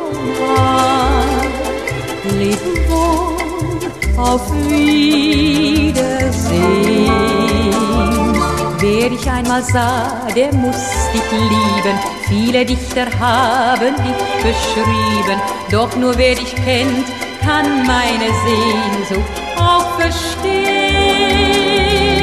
Leb wohl, auf Wiedersehen. Wer dich einmal sah, der muss dich lieben. Viele Dichter haben dich beschrieben, doch nur wer dich kennt, kann meine Sehnsucht auch verstehen.